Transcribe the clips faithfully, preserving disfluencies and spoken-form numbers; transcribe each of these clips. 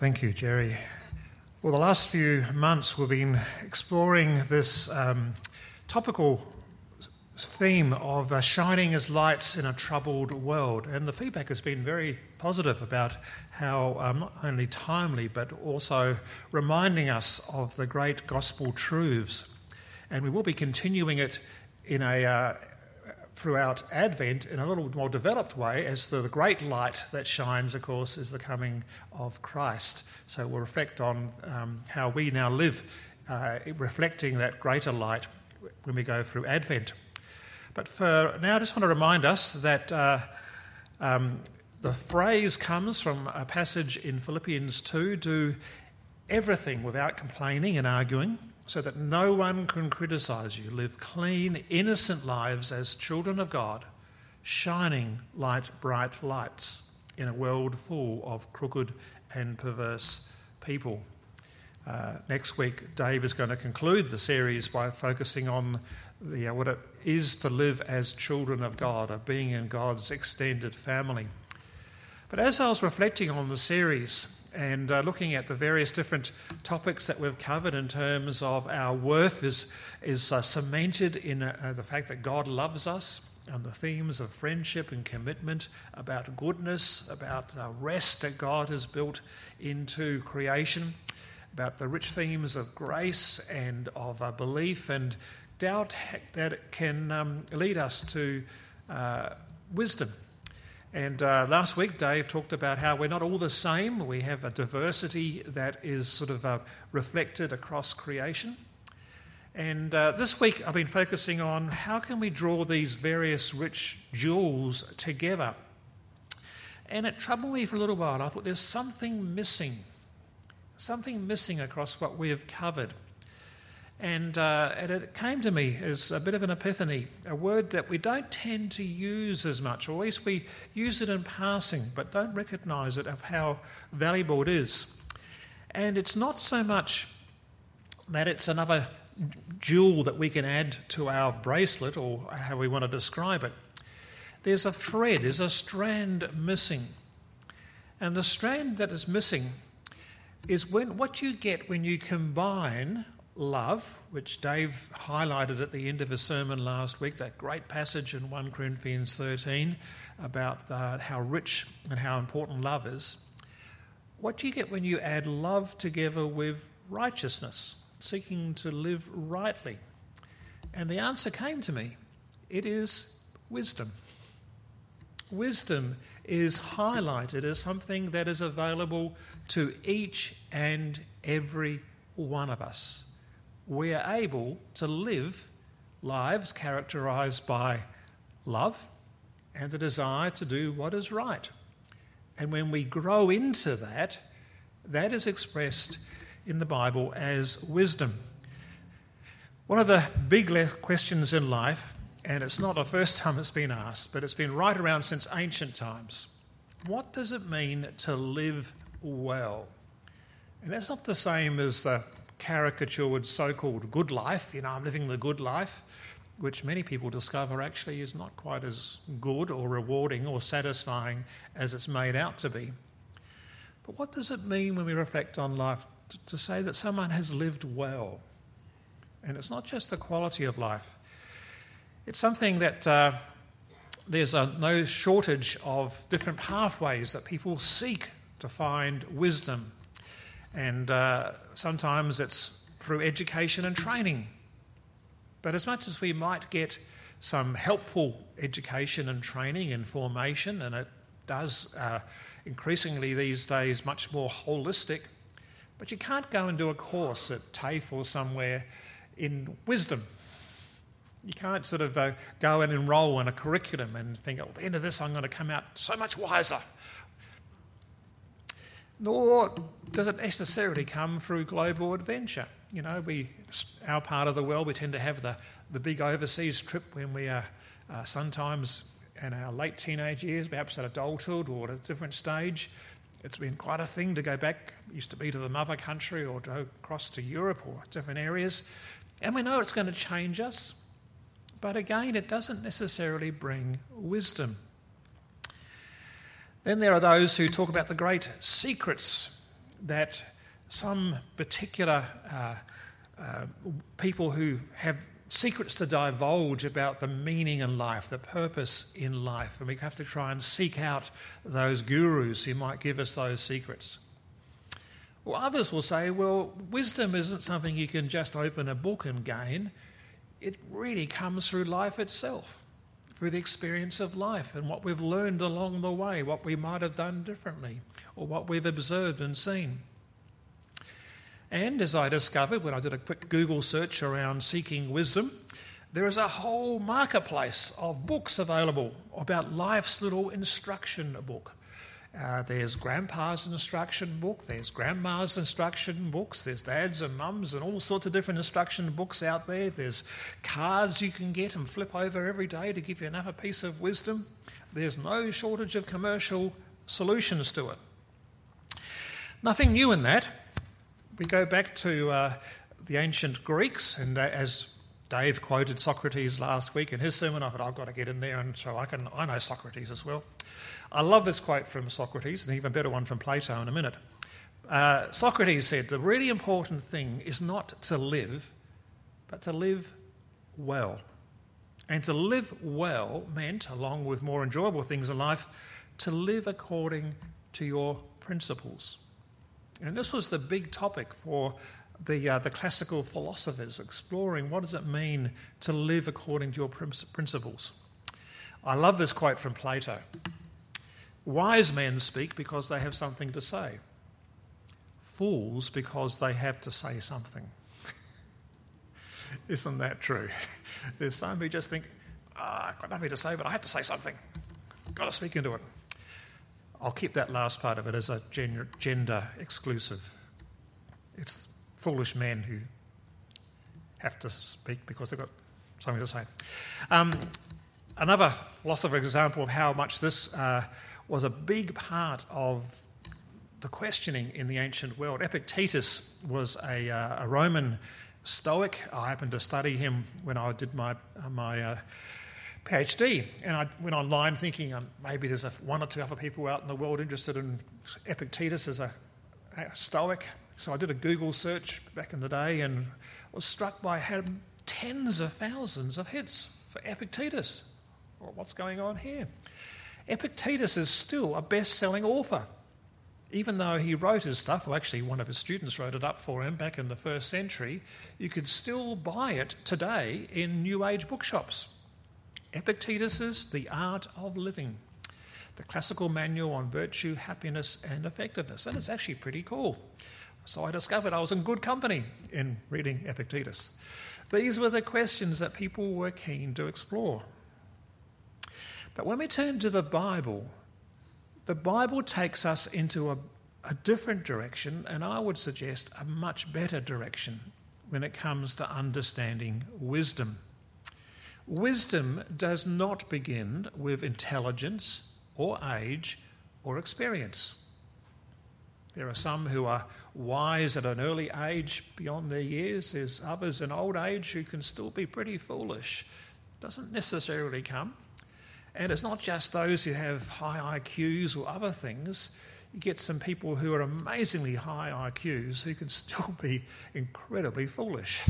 Thank you, Jerry. Well, the last few months we've been exploring this um, topical theme of uh, shining as lights in a troubled world, and the feedback has been very positive about how um, not only timely but also reminding us of the great gospel truths. And we will be continuing it in a uh, throughout Advent in a little more developed way, as the, the great light that shines, of course, is the coming of Christ. So we'll reflect on um, how we now live uh, reflecting that greater light when we go through Advent. But for now, I just want to remind us that uh, um, the phrase comes from a passage in Philippians two, do everything without complaining and arguing, so that no one can criticise you. Live clean, innocent lives as children of God, shining like bright lights in a world full of crooked and perverse people. Uh, next week, Dave is going to conclude the series by focusing on the, uh, what it is to live as children of God, of being in God's extended family. But as I was reflecting on the series and uh, looking at the various different topics that we've covered in terms of our worth is, is uh, cemented in uh, the fact that God loves us, and the themes of friendship and commitment, about goodness, about the rest that God has built into creation, about the rich themes of grace and of uh, belief and doubt that it can um, lead us to uh, wisdom. And uh, last week, Dave talked about how we're not all the same. We have a diversity that is sort of uh, reflected across creation. And uh, this week, I've been focusing on how can we draw these various rich jewels together. And it troubled me for a little while. I thought there's something missing, something missing across what we have covered. And, uh, and it came to me as a bit of an epiphany, a word that we don't tend to use as much, or at least we use it in passing, but don't recognise it of how valuable it is. And it's not so much that it's another jewel that we can add to our bracelet, or how we want to describe it. There's a thread, there's a strand missing. And the strand that is missing is when what you get when you combine love, which Dave highlighted at the end of his sermon last week, that great passage in First Corinthians thirteen about the, how rich and how important love is. What do you get when you add love together with righteousness, seeking to live rightly? And the answer came to me. It is wisdom. Wisdom is highlighted as something that is available to each and every one of us. We are able to live lives characterised by love and the desire to do what is right. And when we grow into that, that is expressed in the Bible as wisdom. One of the big questions in life, and it's not the first time it's been asked, but it's been right around since ancient times. What does it mean to live well? And that's not the same as the caricatured so-called good life, you know, I'm living the good life, which many people discover actually is not quite as good or rewarding or satisfying as it's made out to be. But what does it mean when we reflect on life to, to say that someone has lived well? And it's not just the quality of life. It's something that uh, there's a, no shortage of different pathways that people seek to find wisdom. And uh, sometimes it's through education and training. But as much as we might get some helpful education and training and formation, and it does uh, increasingly these days much more holistic, but you can't go and do a course at TAFE or somewhere in wisdom. You can't sort of uh, go and enrol in a curriculum and think, oh, at the end of this I'm going to come out so much wiser. Nor does it necessarily come through global adventure. You know, we, our part of the world, we tend to have the, the big overseas trip when we are uh, sometimes in our late teenage years, perhaps at adulthood or at a different stage. It's been quite a thing to go back, used to be to the mother country or to go across to Europe or different areas. And we know it's going to change us. But again, it doesn't necessarily bring wisdom. Then there are those who talk about the great secrets that some particular uh, uh, people who have secrets to divulge about the meaning in life, the purpose in life, and we have to try and seek out those gurus who might give us those secrets. Well, others will say, well, wisdom isn't something you can just open a book and gain. It really comes through life itself, through the experience of life and what we've learned along the way, what we might have done differently, or what we've observed and seen. And as I discovered when I did a quick Google search around seeking wisdom, there is a whole marketplace of books available about life's little instruction book. Uh, there's Grandpa's instruction book, there's Grandma's instruction books, there's Dad's and Mum's and all sorts of different instruction books out there. There's cards you can get and flip over every day to give you another piece of wisdom. There's no shortage of commercial solutions to it. Nothing new in that. We go back to uh, the ancient Greeks, and uh, as Dave quoted Socrates last week in his sermon, I thought I've got to get in there, and so I can I know Socrates as well. I love this quote from Socrates, and even better one from Plato in a minute. Uh, Socrates said, the really important thing is not to live, but to live well. And to live well meant, along with more enjoyable things in life, to live according to your principles. And this was the big topic for the uh, the classical philosophers, exploring what does it mean to live according to your principles. I love this quote from Plato. Wise men speak because they have something to say. Fools because they have to say something. Isn't that true? There's some who just think, oh, I've got nothing to say, but I have to say something. Got to speak into it. I'll keep that last part of it as a gender, gender exclusive. It's foolish men who have to speak because they've got something to say. Um, another philosopher example of how much this uh, was a big part of the questioning in the ancient world. Epictetus was a, uh, a Roman Stoic. I happened to study him when I did my uh, my uh, PhD, and I went online thinking um, maybe there's a, one or two other people out in the world interested in Epictetus as a, a Stoic. So I did a Google search back in the day and was struck by how tens of thousands of hits for Epictetus. Well, what's going on here? Epictetus is still a best-selling author. Even though he wrote his stuff, well, actually one of his students wrote it up for him back in the first century, you could still buy it today in New Age bookshops. Epictetus's The Art of Living, the classical manual on virtue, happiness and effectiveness. And it's actually pretty cool. So I discovered I was in good company in reading Epictetus. These were the questions that people were keen to explore. But when we turn to the Bible, the Bible takes us into a, a different direction, and I would suggest a much better direction when it comes to understanding wisdom. Wisdom does not begin with intelligence or age or experience. There are some who are wise at an early age beyond their years. There's others in old age who can still be pretty foolish. Doesn't necessarily come. And it's not just those who have high I Qs or other things. You get some people who are amazingly high I Qs who can still be incredibly foolish.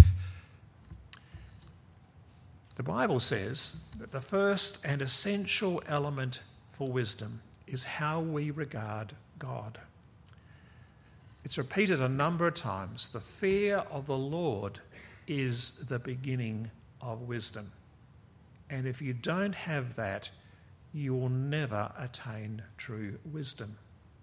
The Bible says that the first and essential element for wisdom is how we regard God. It's repeated a number of times. The fear of the Lord is the beginning of wisdom. And if you don't have that, you will never attain true wisdom.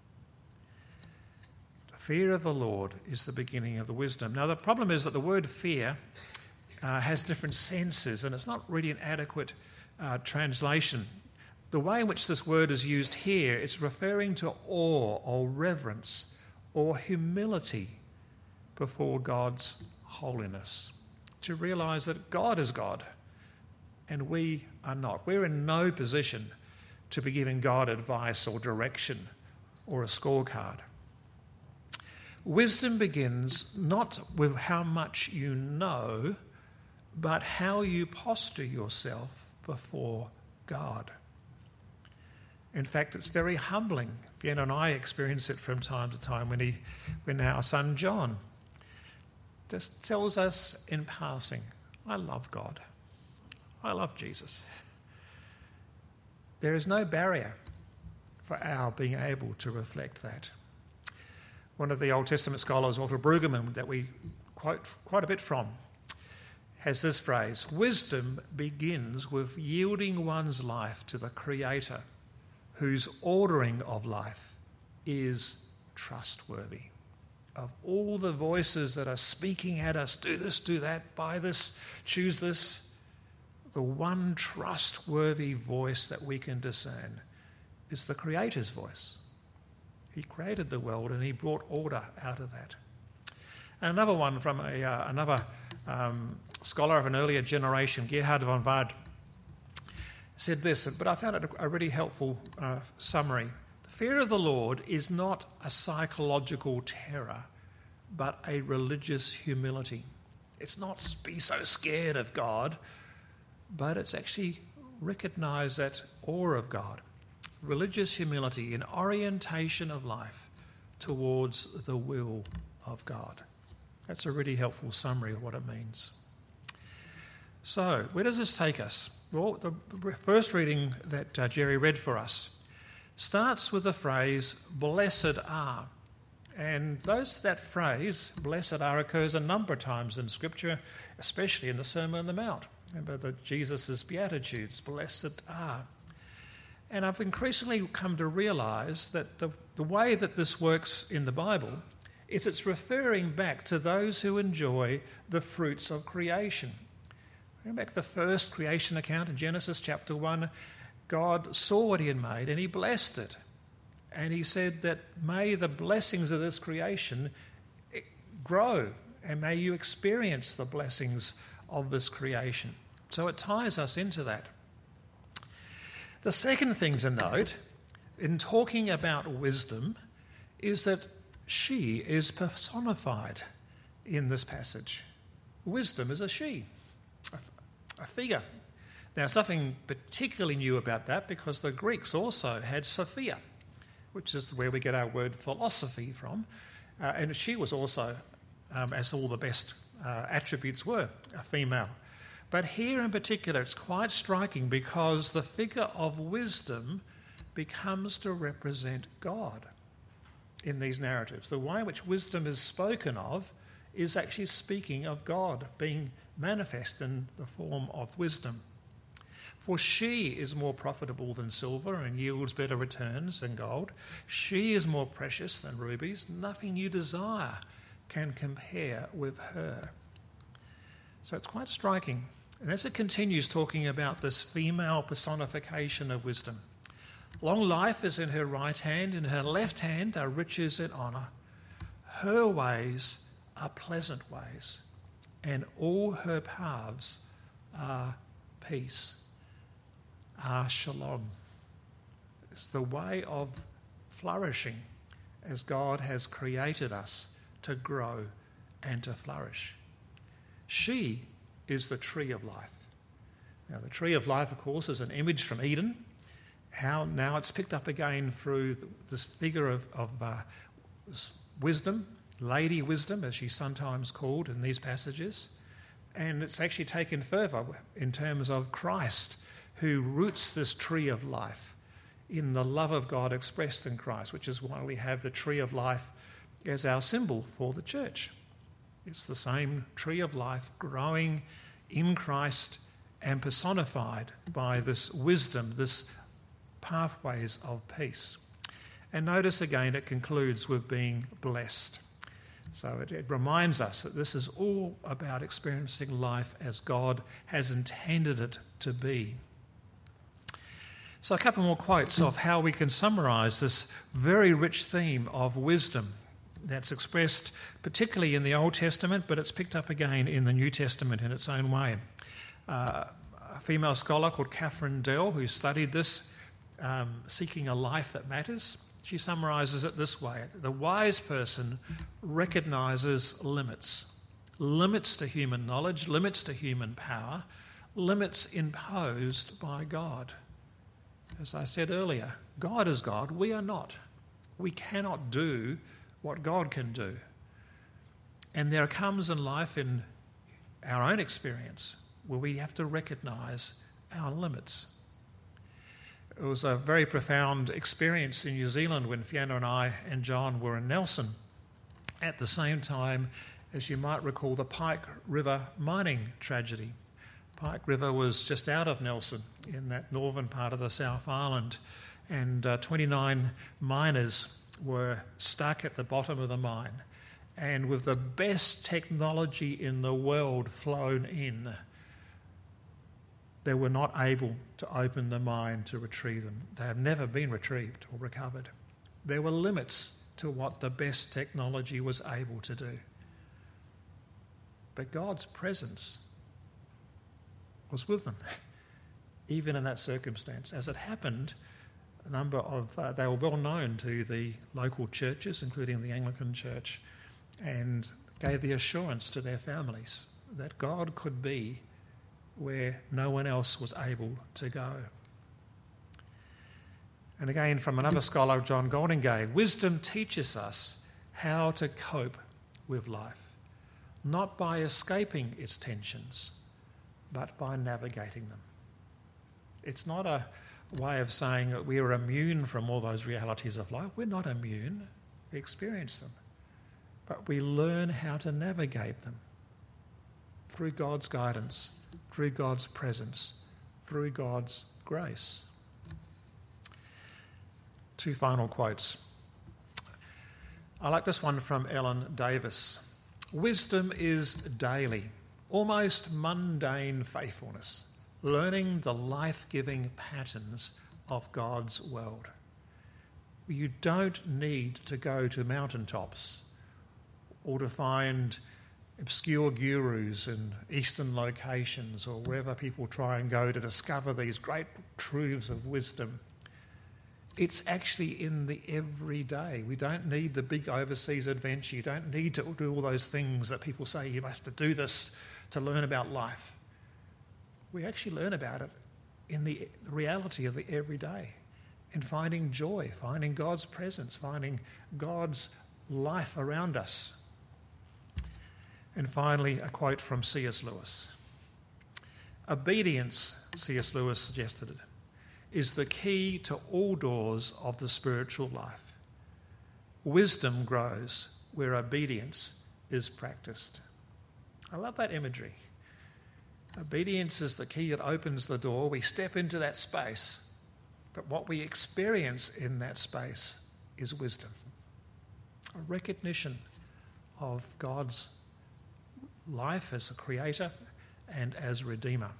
The fear of the Lord is the beginning of the wisdom. Now, the problem is that the word fear uh, has different senses, and it's not really an adequate uh, translation. The way in which this word is used here, it's referring to awe or reverence or humility before God's holiness. To realise that God is God and we are not. We're in no position to be giving God advice or direction or a scorecard. Wisdom begins not with how much you know, but how you posture yourself before God. In fact, it's very humbling. Fiona and I experience it from time to time when, he, when our son John just tells us in passing, I love God. I love Jesus. There is no barrier for our being able to reflect that. One of the Old Testament scholars, Walter Brueggemann, that we quote quite a bit from, has this phrase, wisdom begins with yielding one's life to the Creator, whose ordering of life is trustworthy. Of all the voices that are speaking at us, do this, do that, buy this, choose this, the one trustworthy voice that we can discern is the Creator's voice. He created the world and he brought order out of that. And another one from a, uh, another um, scholar of an earlier generation, Gerhard von Wad, said this, but I found it a really helpful uh, summary. The fear of the Lord is not a psychological terror, but a religious humility. It's not be so scared of God, but it's actually recognise that awe of God. Religious humility, an orientation of life towards the will of God. That's a really helpful summary of what it means. So, where does this take us? Well, the first reading that uh, Jerry read for us starts with the phrase, blessed are. And those that phrase, blessed are, occurs a number of times in Scripture, especially in the Sermon on the Mount. Remember the Jesus' Beatitudes, blessed are. And I've increasingly come to realise that the, the way that this works in the Bible is it's referring back to those who enjoy the fruits of creation. Remember back the first creation account in Genesis chapter one, God saw what he had made and he blessed it. And he said that may the blessings of this creation grow and may you experience the blessings of this creation. So it ties us into that. The second thing to note in talking about wisdom is that she is personified in this passage. Wisdom is a she, a, a figure. Now, there's nothing particularly new about that because the Greeks also had Sophia, which is where we get our word philosophy from. Uh, and she was also, um, as all the best uh, attributes were, a female. But here in particular, it's quite striking because the figure of wisdom becomes to represent God in these narratives. The way in which wisdom is spoken of is actually speaking of God being manifest in the form of wisdom. For she is more profitable than silver and yields better returns than gold. She is more precious than rubies. Nothing you desire can compare with her. So it's quite striking. And as it continues talking about this female personification of wisdom, long life is in her right hand, in her left hand are riches and honour. Her ways are pleasant ways, and all her paths are peace, are shalom. It's the way of flourishing as God has created us to grow and to flourish. She is the tree of life. Now, the tree of life, of course, is an image from Eden. How now it's picked up again through this figure of, of uh, wisdom, Lady Wisdom, as she's sometimes called in these passages. And it's actually taken further in terms of Christ, who roots this tree of life in the love of God expressed in Christ, which is why we have the tree of life as our symbol for the church. It's the same tree of life growing in Christ and personified by this wisdom, this pathways of peace. And notice again it concludes with being blessed. So it, it reminds us that this is all about experiencing life as God has intended it to be. So a couple more quotes of how we can summarise this very rich theme of wisdom that's expressed particularly in the Old Testament, but it's picked up again in the New Testament in its own way. Uh, a female scholar called Catherine Dell, who studied this, um, Seeking a Life That Matters, she summarises it this way. The wise person recognises limits. Limits to human knowledge, limits to human power, limits imposed by God. As I said earlier, God is God, we are not. We cannot do what God can do. And there comes in life, in our own experience, where we have to recognise our limits. It was a very profound experience in New Zealand when Fiona and I and John were in Nelson at the same time as, you might recall, the Pike River mining tragedy. Pike River was just out of Nelson in that northern part of the South Island, and uh, twenty-nine miners were stuck at the bottom of the mine, and with the best technology in the world flown in, they were not able to open the mine to retrieve them. They have never been retrieved or recovered. There were limits to what the best technology was able to do. But God's presence was with them, even in that circumstance. As it happened, a number of, uh, they were well known to the local churches, including the Anglican Church, and gave the assurance to their families that God could be where no one else was able to go. And again, from another scholar, John Goldingay, wisdom teaches us how to cope with life, not by escaping its tensions, but by navigating them. It's not a way of saying that we are immune from all those realities of life. We're not immune. We experience them. But we learn how to navigate them through God's guidance, through God's presence, through God's grace. Two final quotes. I like this one from Ellen Davis. Wisdom is daily, almost mundane faithfulness, learning the life-giving patterns of God's world. You don't need to go to mountaintops or to find obscure gurus in eastern locations or wherever people try and go to discover these great truths of wisdom. It's actually in the everyday. We don't need the big overseas adventure. You don't need to do all those things that people say you have to do this to learn about life. We actually learn about it in the reality of the everyday, in finding joy, finding God's presence, finding God's life around us. And finally, a quote from C S Lewis. Obedience, C S Lewis suggested it, is the key to all doors of the spiritual life. Wisdom grows where obedience is practiced. I love that imagery. Obedience is the key that opens the door. We step into that space, but what we experience in that space is wisdom, a recognition of God's life as a creator and as redeemer.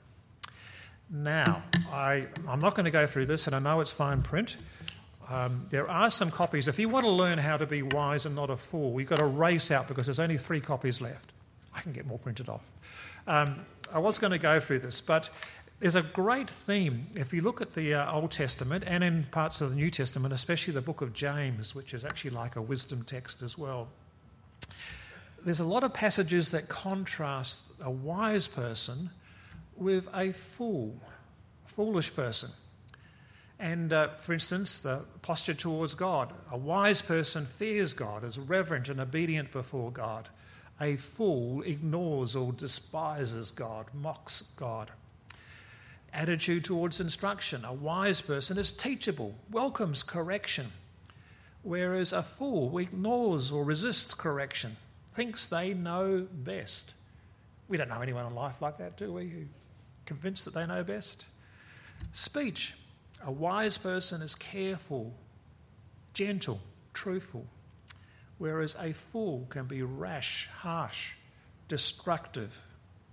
Now, I, I'm not going to go through this, and I know it's fine print. Um, there are some copies. If you want to learn how to be wise and not a fool, we've got to race out because there's only three copies left. I can get more printed off. Um, I was going to go through this, but there's a great theme. If you look at the uh, Old Testament and in parts of the New Testament, especially the book of James, which is actually like a wisdom text as well, there's a lot of passages that contrast a wise person with a fool, foolish person. And uh, for instance, the posture towards God. A wise person fears God, is reverent and obedient before God. A fool ignores or despises God, mocks God. Attitude towards instruction. A wise person is teachable, welcomes correction, whereas a fool ignores or resists correction, thinks they know best. We don't know anyone in life like that, do we? Who convinced that they know best. Speech. A wise person is careful, gentle, truthful, whereas a fool can be rash, harsh, destructive.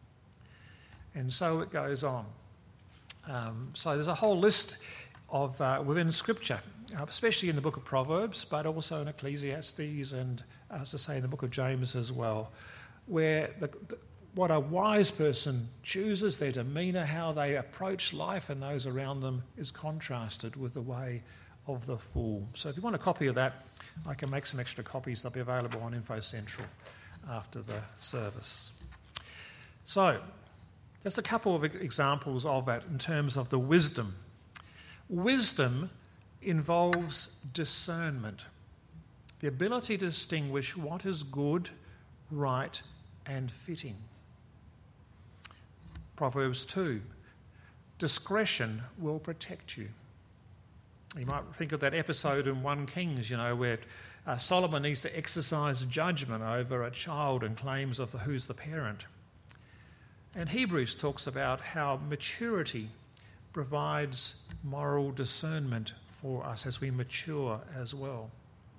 And so it goes on. Um, so there's a whole list of uh, within Scripture, uh, especially in the book of Proverbs, but also in Ecclesiastes and, uh, as I say, in the book of James as well, where the, the what a wise person chooses, their demeanour, how they approach life and those around them is contrasted with the way of the fool. So if you want a copy of that, I can make some extra copies. They'll be available on Info Central after the service. So just a couple of examples of that in terms of the wisdom. Wisdom involves discernment, the ability to distinguish what is good, right, and fitting. Proverbs two, discretion will protect you. You might think of that episode in First Kings, you know, where uh, Solomon needs to exercise judgment over a child and claims of the, who's the parent. And Hebrews talks about how maturity provides moral discernment for us as we mature as well.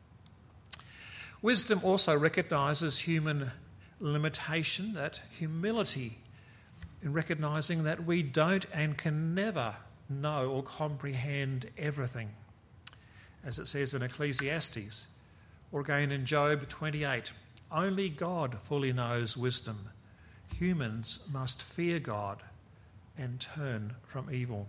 Wisdom also recognises human limitation, that humility in recognising that we don't and can never know or comprehend everything, as it says in Ecclesiastes, or again in Job twenty-eight, only God fully knows wisdom. Humans must fear God and turn from evil.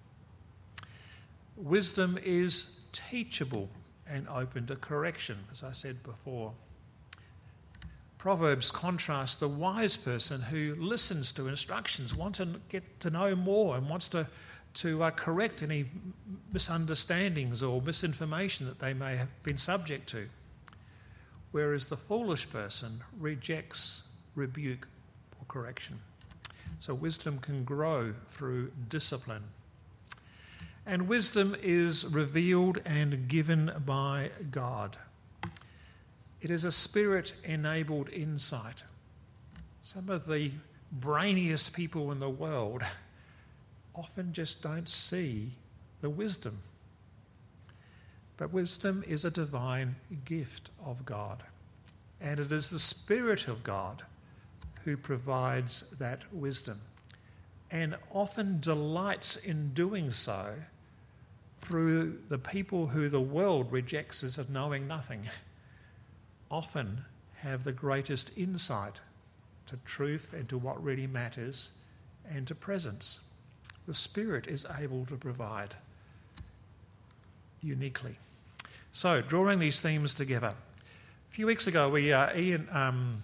Wisdom is teachable and open to correction, as I said before. Proverbs contrast the wise person who listens to instructions, wants to get to know more and wants to, to uh, correct any misunderstandings or misinformation that they may have been subject to. Whereas the foolish person rejects rebuke or correction. So wisdom can grow through discipline. And wisdom is revealed and given by God. It is a spirit-enabled insight. Some of the brainiest people in the world often just don't see the wisdom. But wisdom is a divine gift of God. And it is the Spirit of God who provides that wisdom, and often delights in doing so through the people who the world rejects as of knowing nothing, often have the greatest insight to truth and to what really matters and to presence. The Spirit is able to provide uniquely. So, drawing these themes together. A few weeks ago, we uh, Ian um,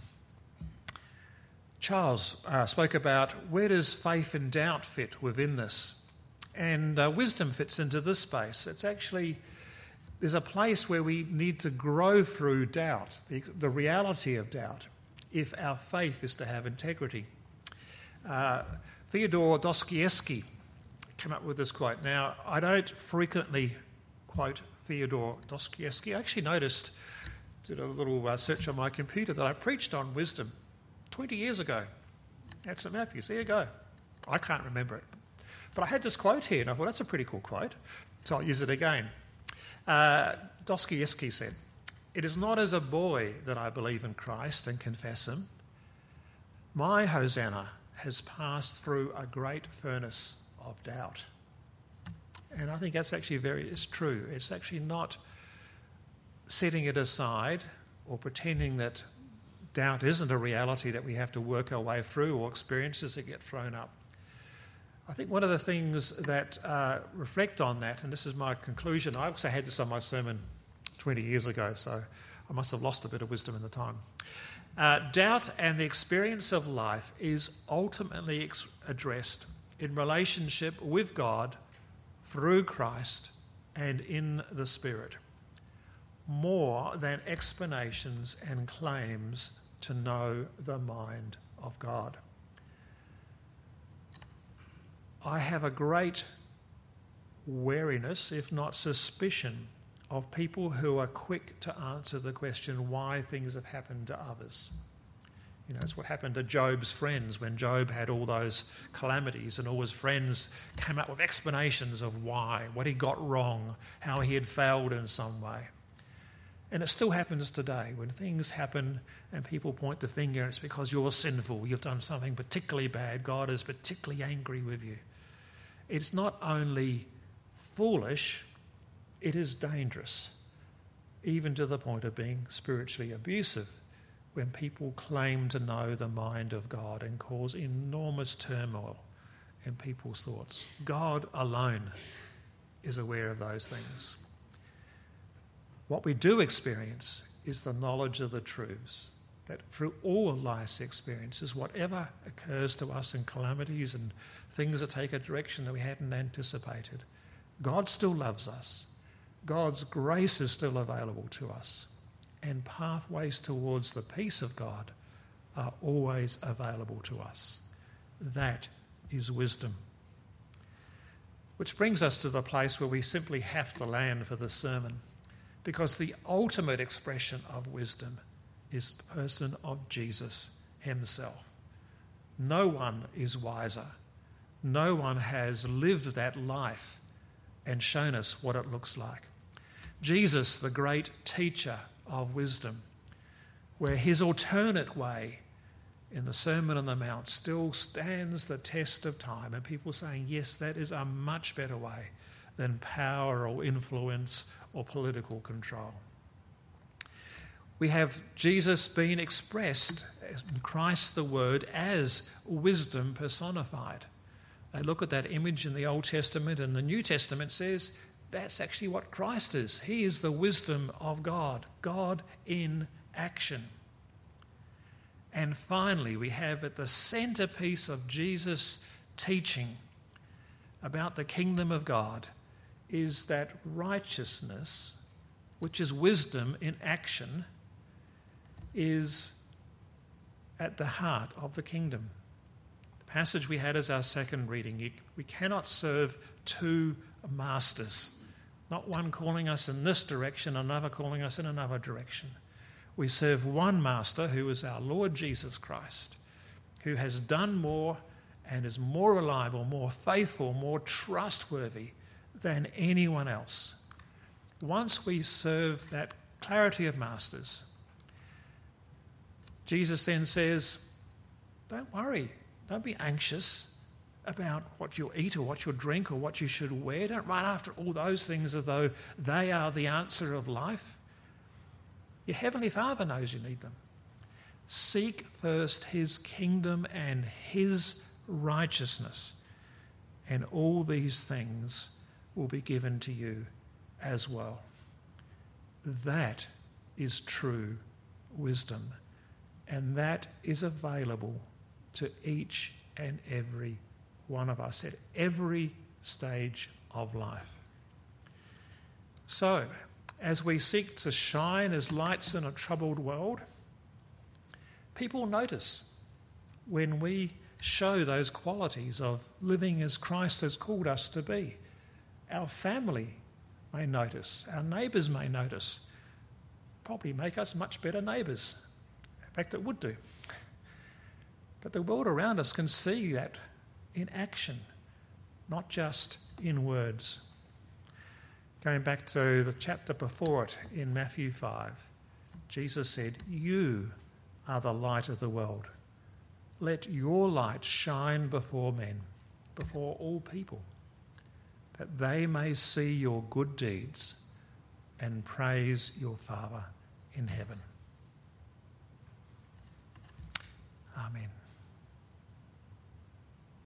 Charles uh, spoke about where does faith and doubt fit within this? And uh, wisdom fits into this space. It's actually, there's a place where we need to grow through doubt, the, the reality of doubt, if our faith is to have integrity. Uh, Fyodor Dostoevsky came up with this quote. Now, I don't frequently quote Fyodor Dostoevsky. I actually noticed, did a little uh, search on my computer, that I preached on wisdom twenty years ago at St Matthew's. There you go. I can't remember it. But I had this quote here, and I thought, that's a pretty cool quote, so I'll use it again. Uh, Dostoevsky said, "It is not as a boy that I believe in Christ and confess him. My Hosanna has passed through a great furnace of doubt." And I think that's actually very, it's true. It's actually not setting it aside or pretending that doubt isn't a reality that we have to work our way through, or experiences that get thrown up. I think one of the things that uh, reflect on that, and this is my conclusion, I also had this on my sermon twenty years ago, so I must have lost a bit of wisdom in the time. Uh, doubt and the experience of life is ultimately ex- addressed in relationship with God through Christ and in the Spirit, more than explanations and claims to know the mind of God. I have a great wariness, if not suspicion, of people who are quick to answer the question why things have happened to others. You know, it's what happened to Job's friends when Job had all those calamities, and all his friends came up with explanations of why, what he got wrong, how he had failed in some way. And it still happens today. When things happen and people point the finger, it's because you're sinful, you've done something particularly bad, God is particularly angry with you. It's not only foolish, it is dangerous, even to the point of being spiritually abusive, when people claim to know the mind of God and cause enormous turmoil in people's thoughts. God alone is aware of those things. What we do experience is the knowledge of the truths, that through all life's experiences, whatever occurs to us in calamities and things that take a direction that we hadn't anticipated, God still loves us. God's grace is still available to us. And pathways towards the peace of God are always available to us. That is wisdom. Which brings us to the place where we simply have to land for this sermon, because the ultimate expression of wisdom is the person of Jesus himself. No one is wiser. No one has lived that life and shown us what it looks like. Jesus, the great teacher of wisdom, where his alternate way in the Sermon on the Mount still stands the test of time, and people saying, yes, that is a much better way than power or influence or political control. We have Jesus being expressed in Christ the Word as wisdom personified. They look at that image in the Old Testament, and the New Testament says that's actually what Christ is. He is the wisdom of God, God in action. And finally, we have at the centerpiece of Jesus' teaching about the kingdom of God is that righteousness, which is wisdom in action, is at the heart of the kingdom. The passage we had as our second reading, we cannot serve two masters, not one calling us in this direction, another calling us in another direction. We serve one master who is our Lord Jesus Christ, who has done more and is more reliable, more faithful, more trustworthy than anyone else. Once we serve that clarity of masters, Jesus then says, don't worry, don't be anxious about what you'll eat or what you'll drink or what you should wear. Don't run after all those things as though they are the answer of life. Your Heavenly Father knows you need them. Seek first his kingdom and his righteousness, and all these things will be given to you as well. That is true wisdom, and that is available to each and every one of us at every stage of life. So, as we seek to shine as lights in a troubled world, people notice when we show those qualities of living as Christ has called us to be. Our family may notice, our neighbours may notice, probably make us much better neighbours. In fact, it would do. But the world around us can see that in action, not just in words. Going back to the chapter before it in Matthew five, Jesus said, "You are the light of the world. Let your light shine before men, before all people, that they may see your good deeds and praise your Father in heaven." Amen.